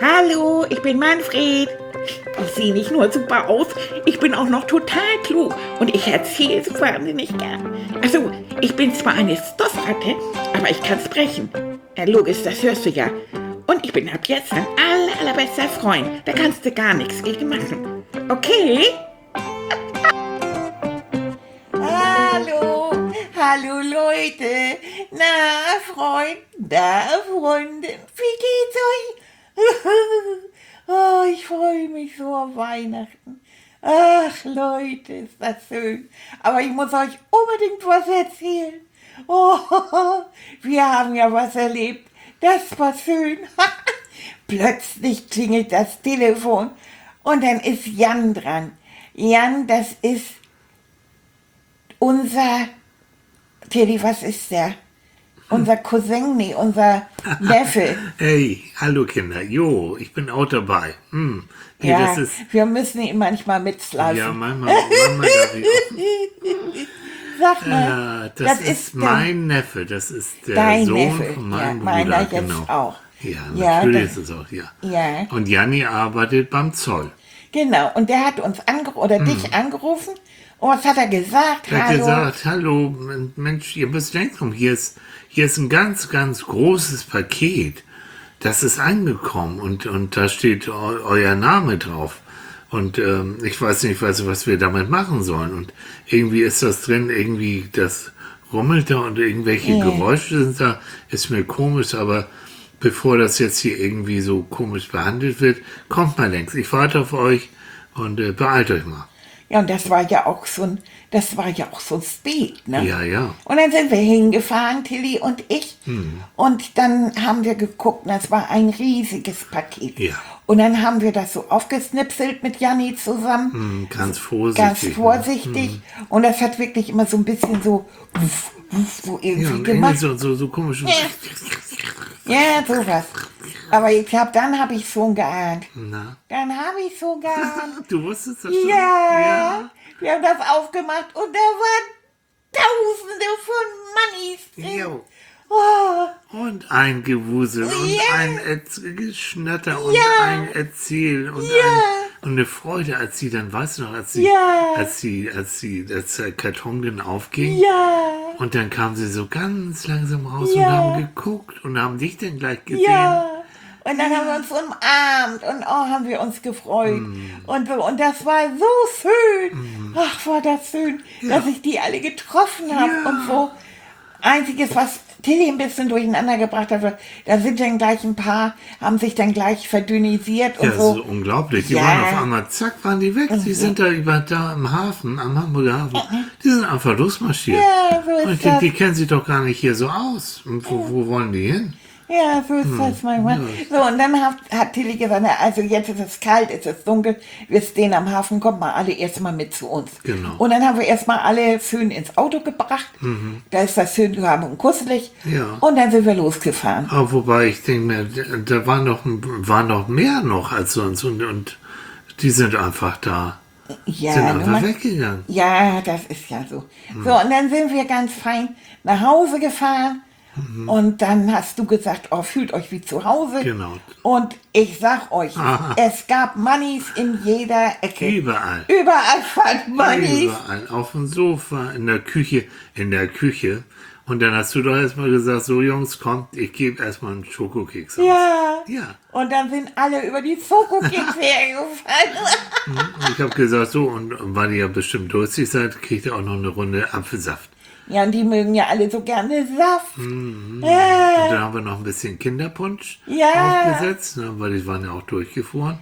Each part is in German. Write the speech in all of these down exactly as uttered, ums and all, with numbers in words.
Hallo, ich bin Manfred. Ich sehe nicht nur super aus, ich bin auch noch total klug und ich erzähle so wahnsinnig gern. Also, ich bin zwar eine Stoffratte, aber ich kann sprechen. Ja, logisch, das hörst du ja. Und ich bin ab jetzt dein aller, allerbester Freund. Da kannst du gar nichts gegen machen. Okay? Hallo, hallo Leute. Na, Freund, na, Freundin, wie geht's euch? Oh, ich freue mich so auf Weihnachten. Ach, Leute, ist das schön. Aber ich muss euch unbedingt was erzählen. Oh, wir haben ja was erlebt. Das war schön. Plötzlich klingelt das Telefon und dann ist Jan dran. Jan, das ist unser, Teddy, was ist der? Unser Cousin, nee, unser Neffe. Hey, hallo Kinder, jo, ich bin auch dabei. Hm. Nee, Ja, das ist, wir müssen ihn manchmal mitslafen. ja, manchmal, manchmal darf ich auch. Sag mal, Äh, das, ist, der- mein Neffe, das ist der dein Sohn Neffe. von Ja, meinem meiner Bruder. jetzt Genau. auch. Ja, Ja, natürlich das- ist es auch, ja. Ja, Und Janni arbeitet beim Zoll. genau. Und der hat uns angerufen, oder dich angerufen. Und was hat er gesagt? Er hat Hallo. gesagt, hallo, Mensch, ihr müsst denken, hier ist, hier ist ein ganz, ganz großes Paket. Das ist angekommen und, und da steht eu, euer Name drauf. Und ähm, ich weiß nicht, was, was wir damit machen sollen. Und irgendwie ist das drin, irgendwie das rummelt da und irgendwelche Ja. Geräusche sind da. Ist mir komisch, aber bevor das jetzt hier irgendwie so komisch behandelt wird, kommt mal längst. Ich warte auf euch und äh, beeilt euch mal. Ja, und das war ja auch so ein, das war ja auch so spät, ne? Ja, ja. Und dann sind wir hingefahren, Tilly und ich. Und dann haben wir geguckt, das war ein riesiges Paket. Ja. Und dann haben wir das so aufgesnipselt mit Janni zusammen. Hm, ganz vorsichtig. Ganz vorsichtig. Und das hat wirklich immer so ein bisschen so, wuff, wuff, so Ja, irgendwie und irgendwie gemacht. so, so, so komisch. Ja, sowas. Aber ich glaube, dann habe ich schon geahnt. Na, Dann habe ich schon geahnt. du wusstest das schon? Ja, wir haben das aufgemacht und da waren Tausende von Mannis drin. Jo. Oh, Und ein Gewusel und Ja. ein Erz Geschnatter und Ja. ein Erzählen und, Ja. ein, und eine Freude, als sie dann, weißt du noch, als sie, Ja. als sie, als sie, als der Karton dann aufging. ja, Und dann kamen sie so ganz langsam raus Ja. und haben geguckt und haben dich dann gleich gesehen. ja. Und dann haben wir uns umarmt und oh, haben wir uns gefreut. Mm. Und, so, und das war so schön. Ach, war das schön, dass ich die alle getroffen habe Ja. und so. Einziges, was Tilly ein bisschen durcheinander gebracht hat, war, da sind dann gleich ein paar, haben sich dann gleich verdünnisiert und Ja, das so. ist unglaublich. Die Ja. waren auf einmal, zack, waren die weg. Die sind da über da im Hafen, am Hamburger Hafen. Die sind einfach losmarschiert. Ja, so ist Und die, das. die kennen sich doch gar nicht hier so aus. Und wo, wo wollen die hin? Ja, so ist Hm. das manchmal. So, und dann hat, hat Tilly gesagt, na, also jetzt ist es kalt, es ist dunkel, wir stehen am Hafen, kommt mal alle erstmal mit zu uns. Genau. Und dann haben wir erstmal alle schön ins Auto gebracht. Da ist das schön warm und kuschelig. Mhm. Ja. Und dann sind wir losgefahren. Aber wobei ich denke mir, da waren noch, waren noch mehr noch als sonst. Und, und die sind einfach da. Ja, sind nun einfach mal- weggegangen. Ja, das ist ja so. Hm. So, und dann sind wir ganz fein nach Hause gefahren. Mhm. Und dann hast du gesagt, oh, fühlt euch wie zu Hause. Genau. Und ich sag euch, Aha. es gab Mannis in jeder Ecke. Überall. Überall fand Mannis. Überall. Auf dem Sofa, in der Küche, in der Küche. Und dann hast du doch erstmal gesagt, so Jungs, kommt, ich gebe erstmal einen Schokokeks aus. Ja. Ja. Und dann sind alle über die Schokokekse hergefallen. Und ich habe gesagt, so, und weil ihr ja bestimmt durstig seid, kriegt ihr auch noch eine Runde Apfelsaft. Ja, und die mögen ja alle so gerne Saft. Und Ja, dann haben wir noch ein bisschen Kinderpunsch Ja. aufgesetzt, ne, weil die waren ja auch durchgefroren.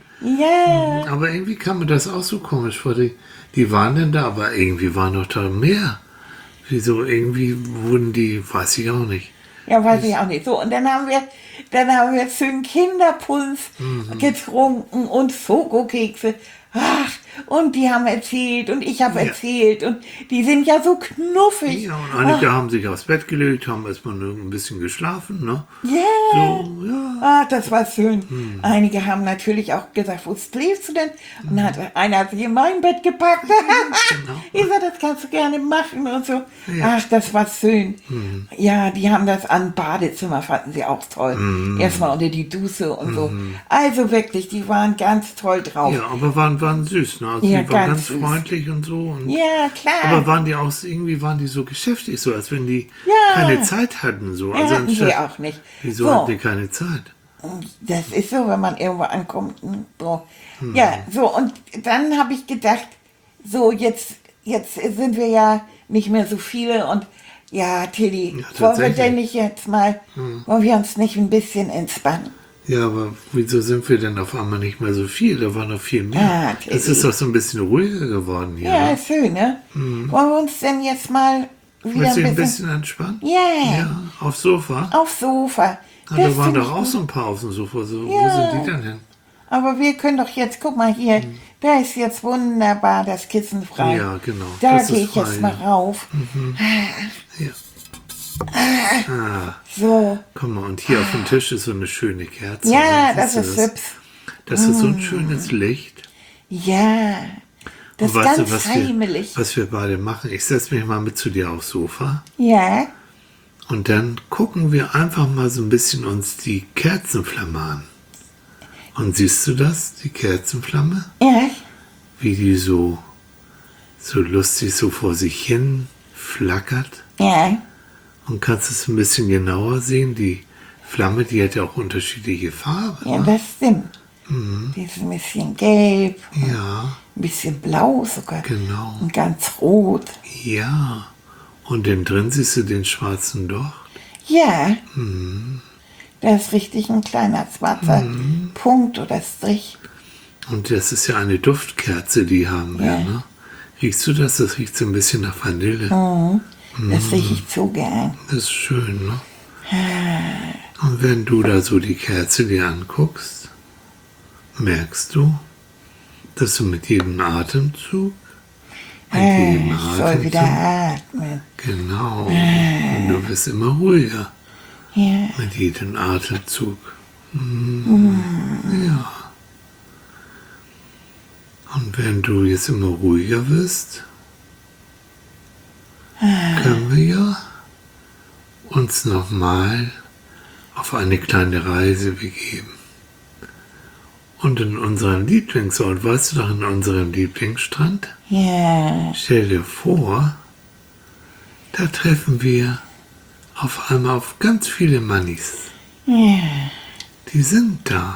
ja. Aber irgendwie kam mir das auch so komisch vor. Die, die waren dann da, aber irgendwie waren noch da mehr. Wieso, irgendwie wurden die, weiß ich auch nicht. Ja, weiß ich auch nicht. So, und dann haben wir, dann haben wir schön Kinderpunsch Mhm. getrunken und Schokokekse. Ach, und die haben erzählt und ich habe Ja. erzählt und die sind ja so knuffig. Ja, und einige haben sich aufs Bett gelegt, haben erstmal nur ein bisschen geschlafen, ne? Ja, So, ja. Ah, das war schön. Einige haben natürlich auch gesagt, wo schläfst du denn? Und dann hat einer hat sich in mein Bett gepackt. Genau. Ich sag, das kannst du gerne machen und so. Ja. Ach, das war schön. Ja, die haben das an Badezimmer, fanden sie auch toll. Erstmal unter die Dusche und so. Also wirklich, die waren ganz toll drauf. Ja, aber waren, waren süß, ne? Also Ja, die waren ganz ganz süß. freundlich und so. Und Ja, klar. aber waren die auch, irgendwie waren die so geschäftig, so als wenn die Ja. keine Zeit hatten, so. Ja, Also hatten sie anstatt- auch nicht. Wieso So. hatten die keine Zeit? Das ist so, wenn man irgendwo ankommt. hm, So. Ja, so, und dann habe ich gedacht, so, jetzt, jetzt sind wir ja nicht mehr so viele und ja, Tilly, Ja, wollen wir tatsächlich. denn nicht jetzt mal, wollen wir uns nicht ein bisschen entspannen? Ja, aber wieso sind wir denn auf einmal nicht mehr so viel? Da war noch viel mehr. Ah, Es Teddy. ist doch so ein bisschen ruhiger geworden hier. Ja, ne? ist schön, ne? Wollen wir uns denn jetzt mal wieder Willst du dich ein ein bisschen, bisschen entspannen? Ja. Ja, aufs Sofa? aufs Sofa? Ah, Das da waren find doch ich auch gut. so ein paar auf dem Sofa. So, Ja. Wo sind die denn hin? Aber wir können doch jetzt, guck mal hier, da ist jetzt wunderbar das Kissen frei. Ja, genau, Da das ist gehe ich jetzt frei, mal ja. rauf. Ja. Ah, So. guck mal, und hier auf dem Tisch ist so eine schöne Kerze. Ja, ne? das Siehst ist du hübsch. Das ist so ein schönes Licht. Ja. Das ist Und weißt ganz du, was heimelig. wir, was wir beide machen? Ich setze mich mal mit zu dir aufs Sofa Ja. und dann gucken wir einfach mal so ein bisschen uns die Kerzenflamme an. Und siehst du das, die Kerzenflamme? Ja. Wie die so, so lustig so vor sich hin flackert. Ja. Und kannst es ein bisschen genauer sehen? Die Flamme, die hat ja auch unterschiedliche Farben. Ja, ne? das stimmt. Mhm. Die ist ein bisschen gelb, Ja, ein bisschen blau sogar. genau. Und ganz rot. Ja. Und innen drin siehst du den schwarzen Docht. Ja. Mhm. Da ist richtig ein kleiner schwarzer Punkt oder Strich. Und das ist ja eine Duftkerze, die haben wir, Ja. ne? Riechst du das? Das riecht so ein bisschen nach Vanille. Das rieche ich zu gern. Das ist schön, ne? Und wenn du da so die Kerze dir anguckst, merkst du, dass du mit jedem Atemzug, mit Äh, jedem ich soll wieder Atemzug, atmen. genau, und du wirst immer ruhiger Ja. mit jedem Atemzug. Mm, Ja. Und wenn du jetzt immer ruhiger wirst, können wir ja uns nochmal auf eine kleine Reise begeben. Und in unserem Lieblingsort, weißt du doch, in unserem Lieblingsstrand, Ja. stell dir vor, da treffen wir auf einmal auf ganz viele Mannis. Ja. Die sind da.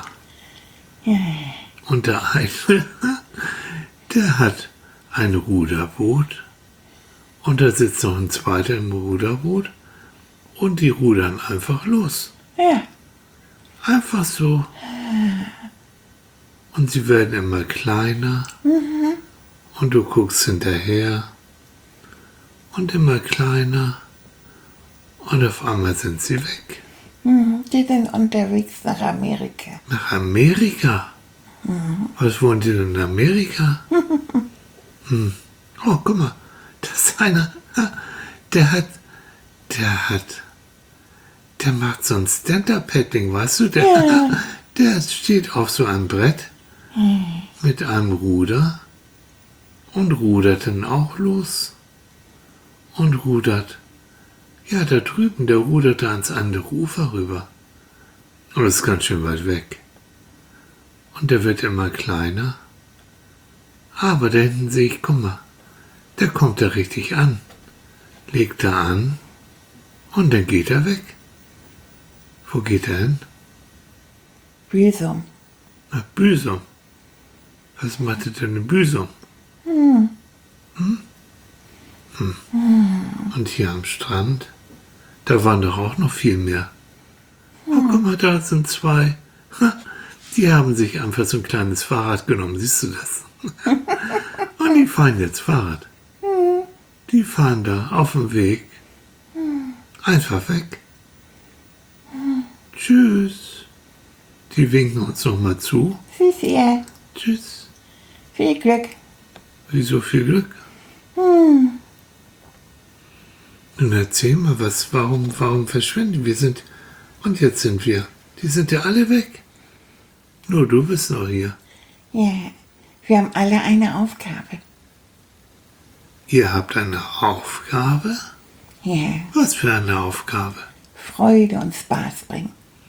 Und der eine, der hat ein Ruderboot und da sitzt noch ein zweiter im Ruderboot und die rudern einfach los. Ja. Einfach so. Und sie werden immer kleiner und du guckst hinterher und immer kleiner und auf einmal sind sie weg. Mhm. Die sind unterwegs nach Amerika. Nach Amerika? Was wollen die denn in Amerika? hm. Oh, guck mal, das ist einer, der hat, der hat, der macht so ein Stand-Up-Paddling, weißt du? Der, Ja. der steht auf so einem Brett mit einem Ruder und rudert dann auch los und rudert. Ja, da drüben, der rudert da ans andere Ufer rüber. Und das ist ganz schön weit weg. Und der wird immer kleiner. Aber da hinten sehe ich, guck mal, da kommt er richtig an. Legt er an und dann geht er weg. Wo geht er hin? Büsum. Nach Büsum. Was macht er denn in Büsum? Hm? Hm. Und hier am Strand, da waren doch auch noch viel mehr. Oh, guck mal, da sind zwei. Ha, die haben sich einfach so ein kleines Fahrrad genommen, siehst du das? Und die fahren jetzt Fahrrad. Die fahren da auf dem Weg. Einfach weg. Tschüss. Die winken uns nochmal zu. Süß, ja. Tschüss. Viel Glück. Wieso viel Glück? Hm. Nun erzähl mal, was, warum, warum verschwinden wir sind. Und jetzt sind wir Die sind ja alle weg. Nur du bist noch hier. Ja, wir haben alle eine Aufgabe. Ihr habt eine Aufgabe? Ja, Was für eine Aufgabe? Freude und Spaß bringen.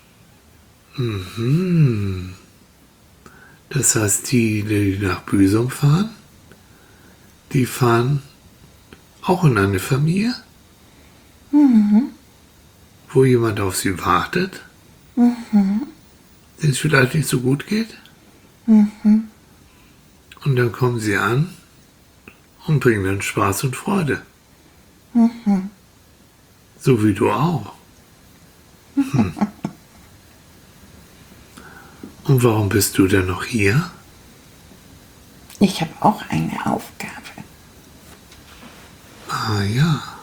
Mhm. Das heißt, die, die nach Büsum fahren, die fahren auch in eine Familie, Mhm. wo jemand auf sie wartet, Mhm. denen es vielleicht nicht so gut geht. Mhm. Und dann kommen sie an und bringen dann Spaß und Freude. Mhm. So wie du auch. Hm. Und warum bist du denn noch hier? Ich habe auch eine Aufgabe. Ah ja.